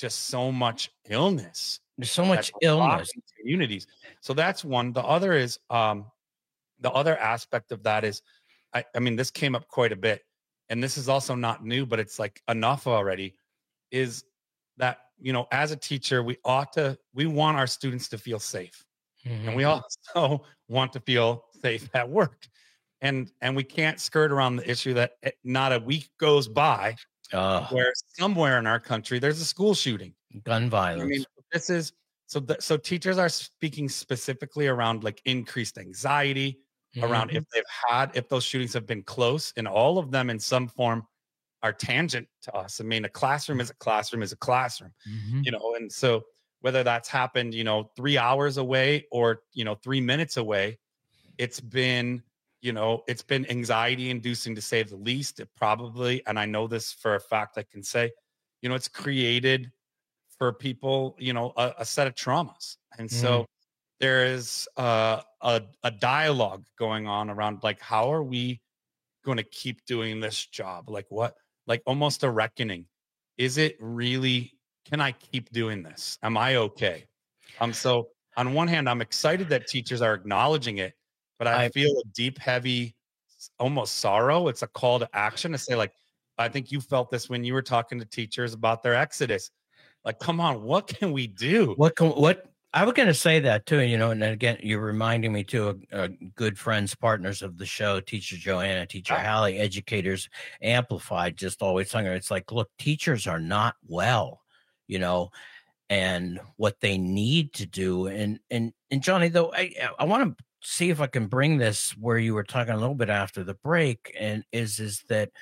just so much illness. There's so much illness in communities. So that's one. The other is um, the other aspect of that is, I, I mean, this came up quite a bit, and this is also not new, but it's like enough already. Is that, you know, as a teacher, we ought to, we want our students to feel safe, mm-hmm. and we also want to feel safe at work, and and we can't skirt around the issue that not a week goes by uh, where somewhere in our country there's a school shooting, gun violence. I mean, this is so. The, so teachers are speaking specifically around like increased anxiety, mm-hmm. around if they've had, if those shootings have been close, and all of them in some form are tangent to us. I mean, a classroom is a classroom is a classroom, mm-hmm. you know, and so whether that's happened, you know, three hours away or, you know, three minutes away, it's been, you know, it's been anxiety inducing to say the least. It probably, and I know this for a fact, I can say, you know, it's created for people, you know, a, a set of traumas. And mm. so there is uh, a, a dialogue going on around like, how are we going to keep doing this job? Like what, like almost a reckoning. Is it really, can I keep doing this? Am I okay? Um, so on one hand, I'm excited that teachers are acknowledging it, but I, I feel a deep, heavy, almost sorrow. It's a call to action to say, like, I think you felt this when you were talking to teachers about their exodus. Like, come on, what can we do? What can, what, I was going to say that too, you know, and again, you're reminding me too, of uh, good friends, partners of the show, Teacher Joanna, Teacher Hallie, Educators Amplified, just always telling her, it's like, look, teachers are not well, you know, and what they need to do. And, and, and Johnny, though, I, I want to see if I can bring this where you were talking a little bit after the break, and is, is that,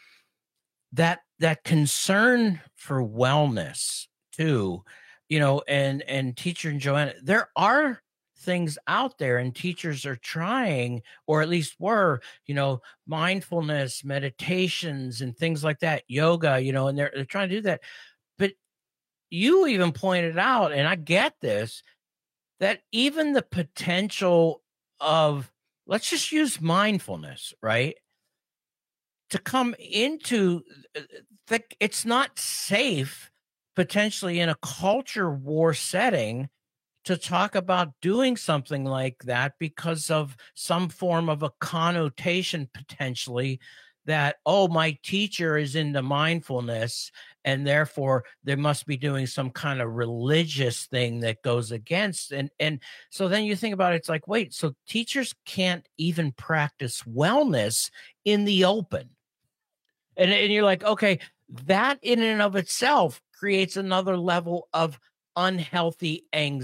that, that concern for wellness too, you know, and, and Teacher and Joanna, there are things out there and teachers are trying, or at least were, you know, mindfulness, meditations and things like that, yoga, you know, and they're, they're trying to do that. But you even pointed out, and I get this, that even the potential of, let's just use mindfulness, right? To come into the, it's not safe potentially in a culture war setting to talk about doing something like that because of some form of a connotation potentially that, oh, my teacher is into mindfulness and therefore they must be doing some kind of religious thing that goes against. And, and so then you think about it, it's like, wait, so teachers can't even practice wellness in the open. And, and you're like, okay, that in and of itself creates another level of unhealthy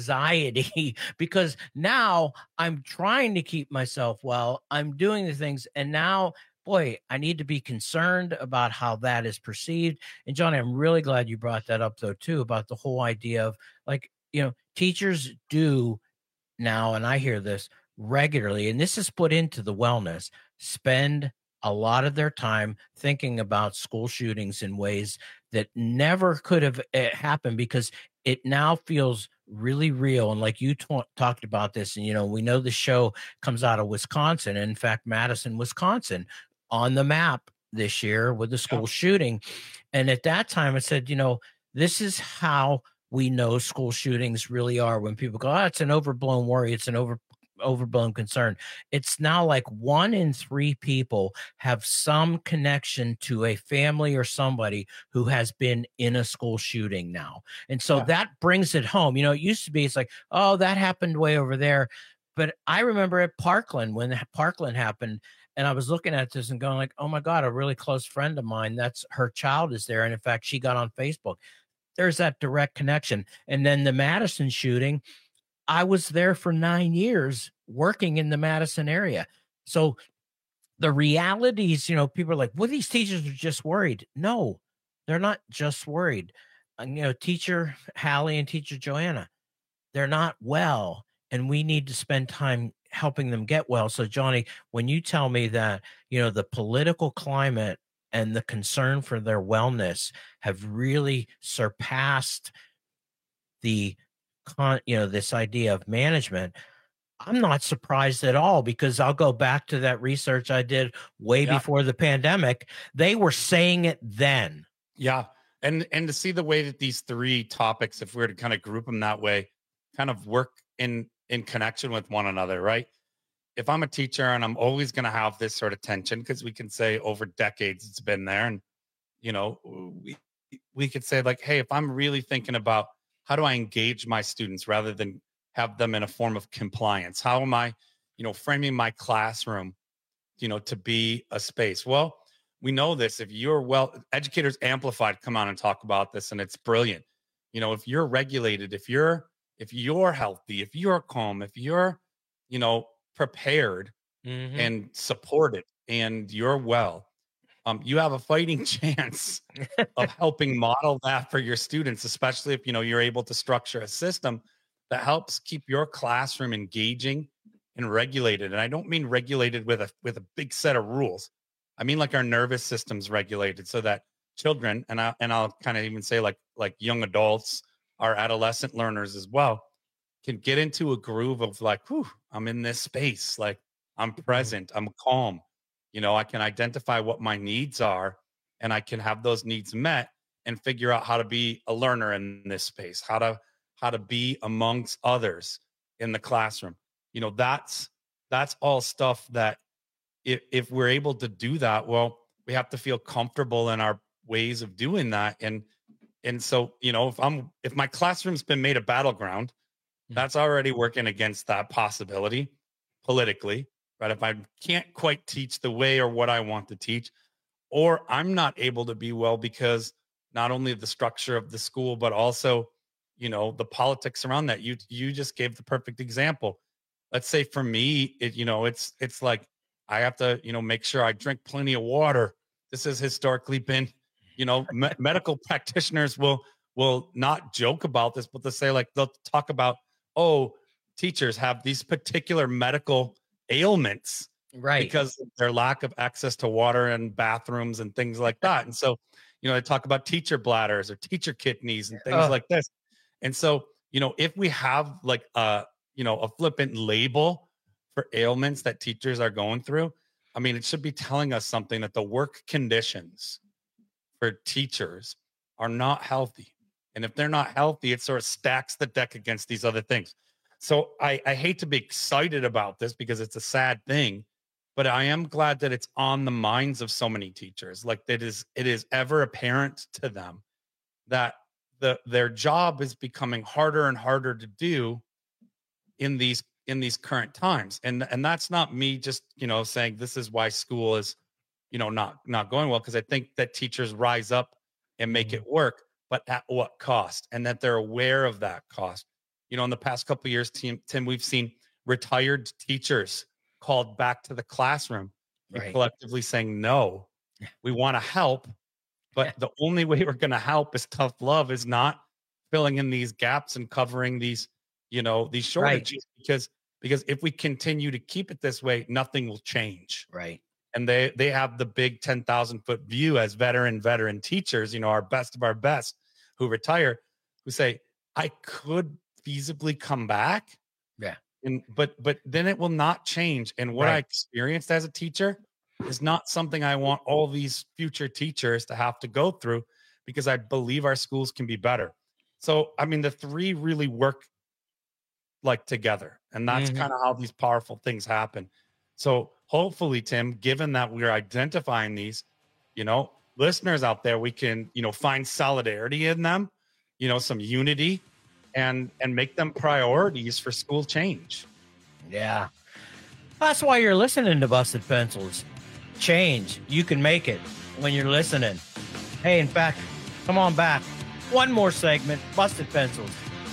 anxiety because now I'm trying to keep myself well. I'm doing the things. And now, boy, I need to be concerned about how that is perceived. And Johnny, I'm really glad you brought that up though, too, about the whole idea of like, you know, teachers do now, and I hear this regularly, and this is put into the wellness, spend a lot of their time thinking about school shootings in ways that never could have happened because it now feels really real. And like you t- talked about this, and, you know, we know the show comes out of Wisconsin. And in fact, Madison, Wisconsin on the map this year with the school yeah. shooting. And at that time, I said, you know, this is how we know school shootings really are. When people go, oh, it's an overblown worry. It's an over overblown concern. It's now like one in three people have some connection to a family or somebody who has been in a school shooting now. And so yeah. that brings it home. You know, it used to be, it's like, oh, that happened way over there. But I remember at Parkland, when Parkland happened, and I was looking at this and going like, oh my God, a really close friend of mine, that's her child is there. And in fact, she got on Facebook. There's that direct connection. And then the Madison shooting, I was there for nine years working in the Madison area. So the realities, you know, people are like, well, these teachers are just worried. No, they're not just worried. And, you know, Teacher Hallie and Teacher Joanna, they're not well, and we need to spend time helping them get well. So Johnny, when you tell me that, you know, the political climate and the concern for their wellness have really surpassed the Con, you know, this idea of management, I'm not surprised at all, because I'll go back to that research I did way yeah. before the pandemic. They were saying it then. Yeah. And and to see the way that these three topics, if we were to kind of group them that way, kind of work in in connection with one another, right? If I'm a teacher and I'm always going to have this sort of tension, because we can say over decades it's been there, and you know, we we could say like, hey, if I'm really thinking about how do I engage my students rather than have them in a form of compliance, how am I, you know, framing my classroom, you know, to be a space? Well, we know this. If you're well, Educators Amplified come on and talk about this, and it's brilliant. You know, if you're regulated, if you're if you're healthy, if you're calm, if you're, you know, prepared mm-hmm. and supported, and you're well, um, you have a fighting chance of helping model that for your students, especially if, you know, you're able to structure a system that helps keep your classroom engaging and regulated. And I don't mean regulated with a with a big set of rules. I mean, like our nervous system's regulated so that children, and I and I'll kind of even say like like young adults, our adolescent learners as well, can get into a groove of like, whew, I'm in this space. Like I'm present, I'm calm. You know, I can identify what my needs are, and I can have those needs met and figure out how to be a learner in this space, how to how to be amongst others in the classroom. You know, that's that's all stuff that If, if we're able to do that, well, we have to feel comfortable in our ways of doing that. And, and so, you know, if I'm, if my classroom's been made a battleground, that's already working against that possibility politically, right? If I can't quite teach the way or what I want to teach, or I'm not able to be well because not only the structure of the school, but also, you know, the politics around that. You, you just gave the perfect example. Let's say for me, it, you know, it's, it's like, I have to, you know, make sure I drink plenty of water. This has historically been, you know, me- medical practitioners will will not joke about this, but they'll say like they'll talk about, oh, teachers have these particular medical ailments, right? Because of their lack of access to water and bathrooms and things like that. And so, you know, they talk about teacher bladders or teacher kidneys and things Oh. like this. And so, you know, if we have like a, you know, a flippant label for ailments that teachers are going through, I mean, it should be telling us something that the work conditions for teachers are not healthy. And if they're not healthy, it sort of stacks the deck against these other things. So I, I hate to be excited about this because it's a sad thing, but I am glad that it's on the minds of so many teachers. Like that is, it is ever apparent to them that the their job is becoming harder and harder to do in these in these current times. And, and that's not me just, you know, saying this is why school is, you know, not, not going well. Cause I think that teachers rise up and make it work, but at what cost? And that they're aware of that cost. You know, in the past couple of years, Tim, Tim, we've seen retired teachers called back to the classroom and Right. collectively saying, no, we want to help, but the only way we're going to help is tough love, is not filling in these gaps and covering these, you know, these shortages, right. because, because if we continue to keep it this way, nothing will change. Right. And they, they have the big ten thousand foot view as veteran, veteran teachers, you know, our best of our best who retire, who say, I could feasibly come back. Yeah. And, but, but then it will not change. And what Right. I experienced as a teacher is not something I want all these future teachers to have to go through, because I believe our schools can be better. So, I mean, the three really work like together, and that's Mhm. kind of how these powerful things happen. So hopefully, Tim, given that we're identifying these, you know, listeners out there, we can, you know, find solidarity in them, you know, some unity, and, and make them priorities for school change. Yeah. That's why you're listening to Busted Pencils. Change. You can make it when you're listening. Hey, in fact, come on back. One more segment, Busted Pencils.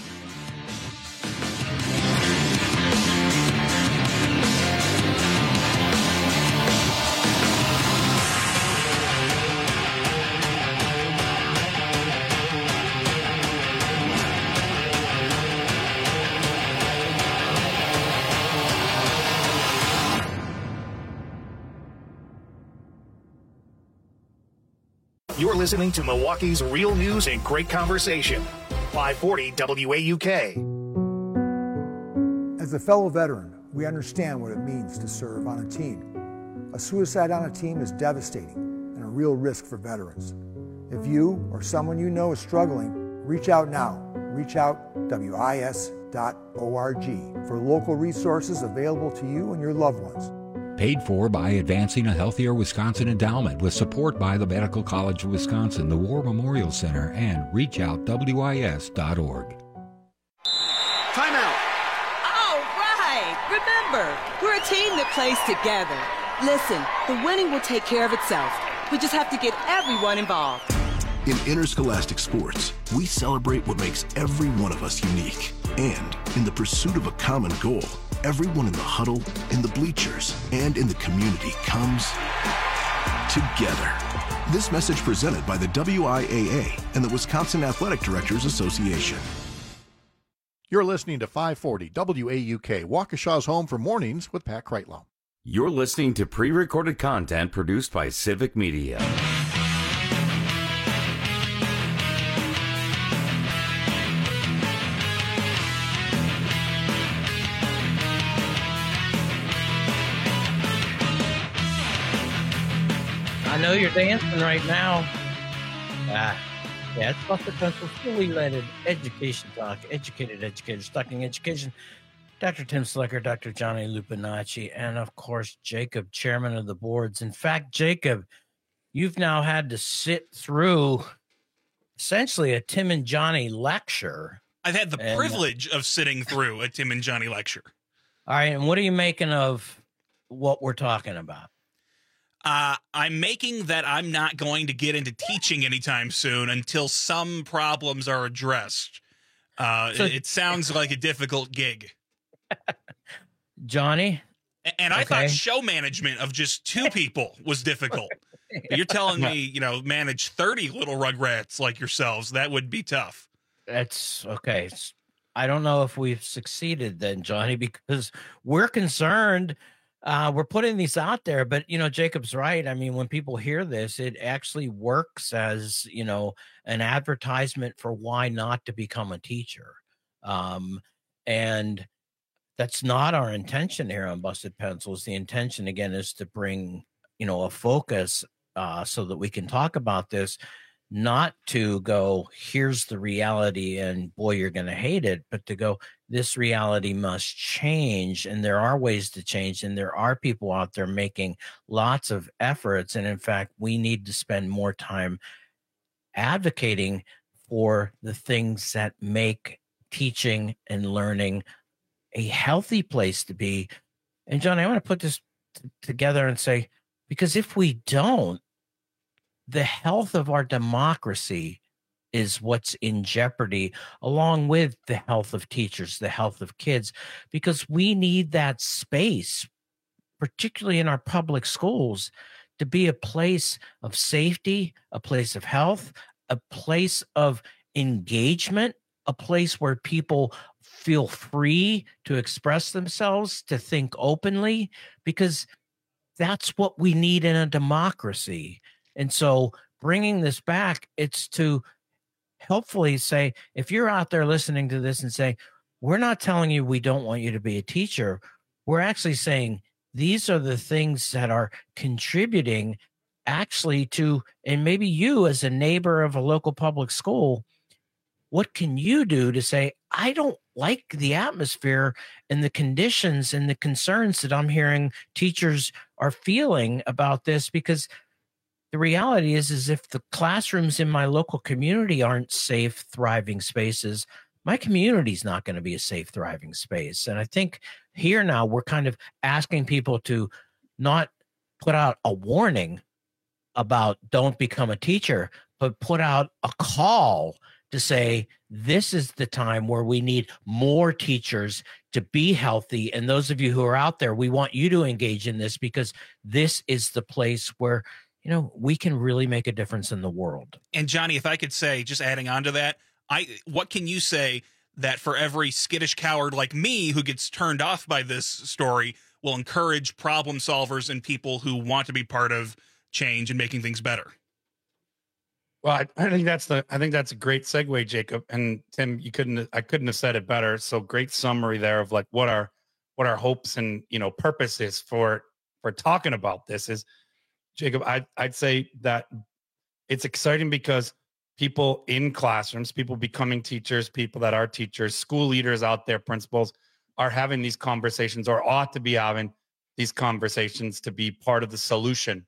You're listening to Milwaukee's Real News and Great Conversation. five forty W A U K. As a fellow veteran, we understand what it means to serve on a team. A suicide on a team is devastating and a real risk for veterans. If you or someone you know is struggling, reach out now. Reach out, W I S dot org, for local resources available to you and your loved ones. Paid for by Advancing a Healthier Wisconsin Endowment with support by the Medical College of Wisconsin, the War Memorial Center, and reach out W I S dot org. Timeout. All right. Remember, we're a team that plays together. Listen, the winning will take care of itself. We just have to get everyone involved. In interscholastic sports, we celebrate what makes every one of us unique. And in the pursuit of a common goal, everyone in the huddle, in the bleachers, and in the community comes together. This message presented by the W I A A and the Wisconsin Athletic Directors Association. You're listening to five forty W A U K, Waukesha's home for mornings with Pat Kreitlow. You're listening to pre-recorded content produced by Civic Media. I know you're dancing right now. Ah, yeah, it's Buster Pencil, fully leaded education talk, educated educators talking education. Doctor Tim Slicker, Doctor Johnny Lupinacci, and of course, Jacob, chairman of the boards. In fact, Jacob, you've now had to sit through essentially a Tim and Johnny lecture. I've had the and, privilege of sitting through a Tim and Johnny lecture. All right, and what are you making of what we're talking about? Uh, I'm making that I'm not going to get into teaching anytime soon until some problems are addressed. Uh, so, it, it sounds like a difficult gig. Johnny? And I okay. thought show management of just two people was difficult. But you're telling me, you know, manage thirty little rugrats like yourselves. That would be tough. That's okay. It's, I don't know if we've succeeded then, Johnny, because we're concerned. Uh, we're putting these out there, but, you know, Jacob's right. I mean, when people hear this, it actually works as, you know, an advertisement for why not to become a teacher. Um, and that's not our intention here on Busted Pencils. The intention, again, is to bring, you know, a focus uh, so that we can talk about this, not to go, here's the reality and boy, you're going to hate it, but to go, this reality must change. And there are ways to change. And there are people out there making lots of efforts. And in fact, we need to spend more time advocating for the things that make teaching and learning a healthy place to be. And Johnny, I want to put this t- together and say, because if we don't, the health of our democracy is what's in jeopardy, along with the health of teachers, the health of kids, because we need that space, particularly in our public schools, to be a place of safety, a place of health, a place of engagement, a place where people feel free to express themselves, to think openly, because that's what we need in a democracy. And so bringing this back, it's to helpfully say, if you're out there listening to this and say, we're not telling you we don't want you to be a teacher. We're actually saying these are the things that are contributing actually to, and maybe you as a neighbor of a local public school, what can you do to say, I don't like the atmosphere and the conditions and the concerns that I'm hearing teachers are feeling about this? Because the reality is, is if the classrooms in my local community aren't safe, thriving spaces, my community is not going to be a safe, thriving space. And I think here now we're kind of asking people to not put out a warning about don't become a teacher, but put out a call to say, this is the time where we need more teachers to be healthy. And those of you who are out there, we want you to engage in this, because this is the place where, you know, we can really make a difference in the world. And Johnny, if I could say, just adding on to that, I what can you say that for every skittish coward like me who gets turned off by this story will encourage problem solvers and people who want to be part of change and making things better? Well, I, I think that's the I think that's a great segue, Jacob. And Tim, you couldn't I couldn't have said it better. So great summary there of like what our what our hopes and, you know, purpose is for for talking about this is, Jacob, I, I'd say that it's exciting because people in classrooms, people becoming teachers, people that are teachers, school leaders out there, principals are having these conversations or ought to be having these conversations to be part of the solution,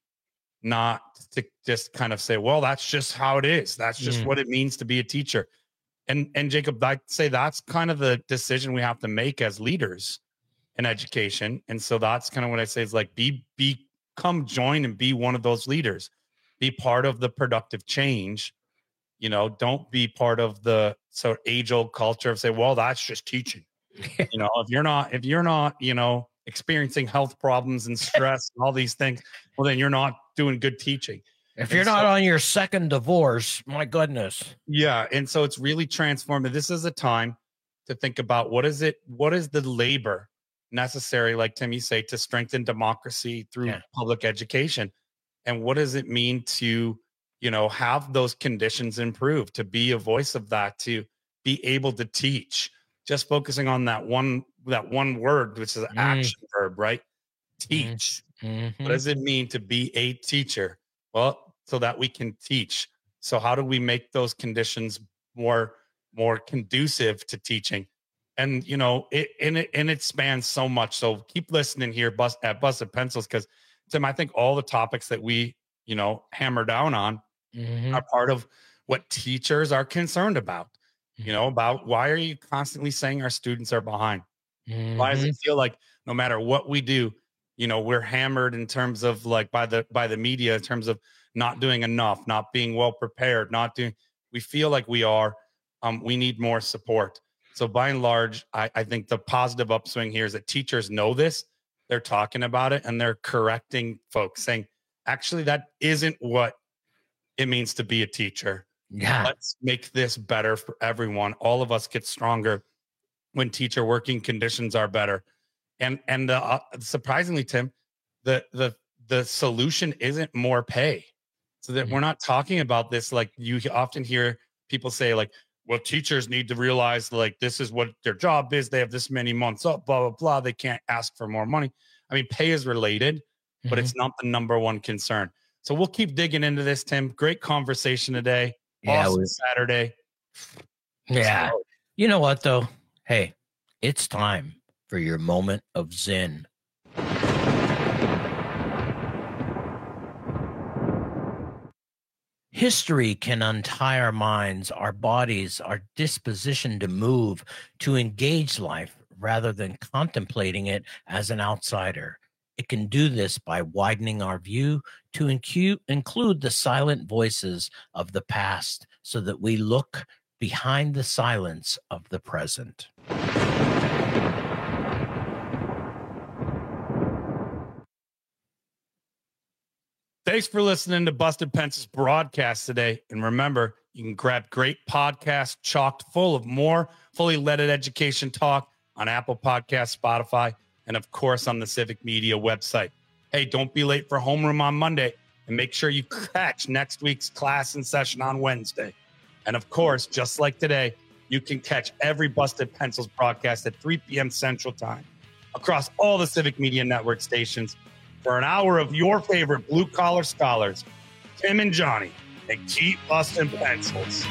not to just kind of say, well, that's just how it is. That's just mm. what it means to be a teacher. And, and Jacob, I'd say that's kind of the decision we have to make as leaders in education. And so that's kind of what I say is like, be, be, come join and be one of those leaders, be part of the productive change. You know, don't be part of the sort of age old culture of say, well, that's just teaching. You know, if you're not, if you're not, you know, experiencing health problems and stress and all these things, well, then you're not doing good teaching. If and you're not so, on your second divorce, my goodness. Yeah. And so it's really transformative. This is a time to think about what is it, what is the labor necessary, like Tim, you say, to strengthen democracy through yeah. public education. And what does it mean to, you know, have those conditions improved, to be a voice of that, to be able to teach, just focusing on that one, that one word, which is an mm. action verb, right? Teach. Mm-hmm. What does it mean to be a teacher? Well, so that we can teach. So how do we make those conditions more, more conducive to teaching? And, you know, it, and it, and it spans so much. So keep listening here bus, at Busted Pencils, because Tim, I think all the topics that we, you know, hammer down on mm-hmm. are part of what teachers are concerned about, mm-hmm. you know, about why are you constantly saying our students are behind? Mm-hmm. Why does it feel like no matter what we do, you know, we're hammered in terms of like by the, by the media, in terms of not doing enough, not being well prepared, not doing, we feel like we are, um, we need more support. So by and large, I, I think the positive upswing here is that teachers know this, they're talking about it, and they're correcting folks saying, actually, that isn't what it means to be a teacher. Yeah. Let's make this better for everyone. All of us get stronger when teacher working conditions are better. And, and uh, surprisingly, Tim, the, the, the solution isn't more pay. So that mm-hmm. we're not talking about this like you often hear people say like, well, teachers need to realize like this is what their job is. They have this many months up, blah, blah, blah. They can't ask for more money. I mean, pay is related, mm-hmm. but it's not the number one concern. So we'll keep digging into this, Tim. Great conversation today. Yeah, awesome we, Saturday. Yeah. So, you know what, though? Hey, it's time for your moment of zen. History can untie our minds, our bodies, our disposition to move, to engage life rather than contemplating it as an outsider. It can do this by widening our view to incu- include the silent voices of the past so that we look behind the silence of the present. Thanks for listening to Busted Pencils broadcast today. And remember, you can grab great podcasts chocked full of more fully leaded education talk on Apple Podcasts, Spotify, and of course on the Civic Media website. Hey, don't be late for homeroom on Monday, and make sure you catch next week's class and session on Wednesday. And of course, just like today, you can catch every Busted Pencils broadcast at three p.m. Central Time across all the Civic Media Network stations for an hour of your favorite blue-collar scholars, Tim and Johnny, and keep busting pencils.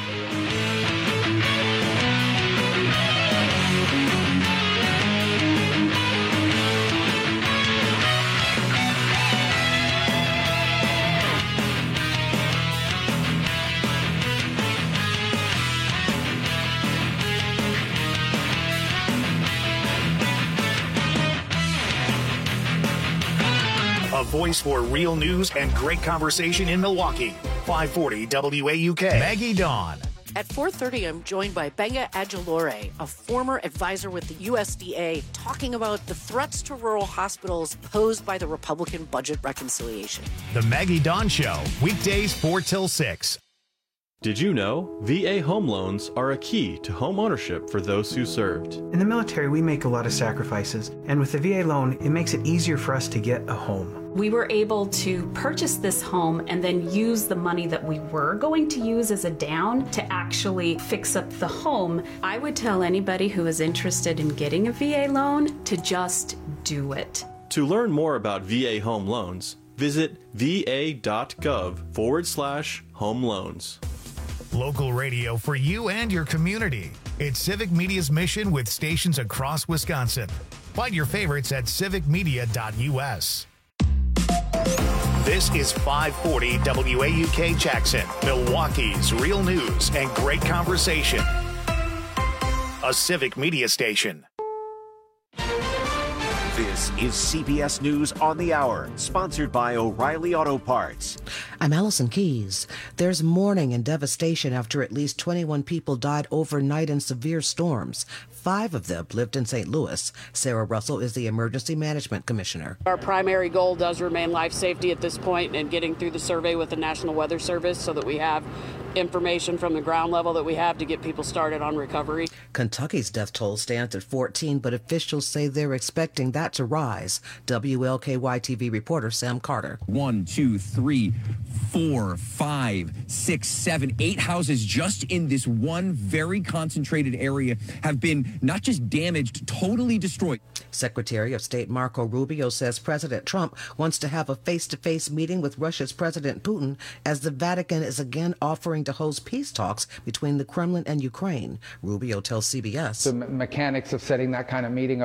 A voice for real news and great conversation in Milwaukee. five forty W A U K. Maggie Dawn. At four thirty, I'm joined by Benga Adjolore, a former advisor with the U S D A, talking about the threats to rural hospitals posed by the Republican budget reconciliation. The Maggie Dawn Show, weekdays four till six. Did you know V A home loans are a key to home ownership for those who served? In the military, we make a lot of sacrifices, and with the V A loan, it makes it easier for us to get a home. We were able to purchase this home and then use the money that we were going to use as a down to actually fix up the home. I would tell anybody who is interested in getting a V A loan to just do it. To learn more about V A home loans, Visit va.gov forward slash home loans. Local radio for you and your community. It's Civic Media's mission with stations across Wisconsin. Find your favorites at civic media dot u s. This is five forty W A U K Jackson, Milwaukee's real news and great conversation. A Civic Media station. This is C B S News on the Hour, sponsored by O'Reilly Auto Parts. I'm Allison Keys. There's mourning and devastation after at least twenty-one people died overnight in severe storms. Five of them lived in Saint Louis. Sarah Russell is the Emergency Management Commissioner. Our primary goal does remain life safety at this point and getting through the survey with the National Weather Service so that we have information from the ground level that we have to get people started on recovery. Kentucky's death toll stands at fourteen, but officials say they're expecting that to rise. W L K Y T V reporter Sam Carter. One, two, three, four, five, six, seven, eight houses just in this one very concentrated area have been not just damaged, totally destroyed. Secretary of State Marco Rubio says President Trump wants to have a face-to-face meeting with Russia's President Putin as the Vatican is again offering to host peace talks between the Kremlin and Ukraine. Rubio tells C B S. The mechanics of setting that kind of meeting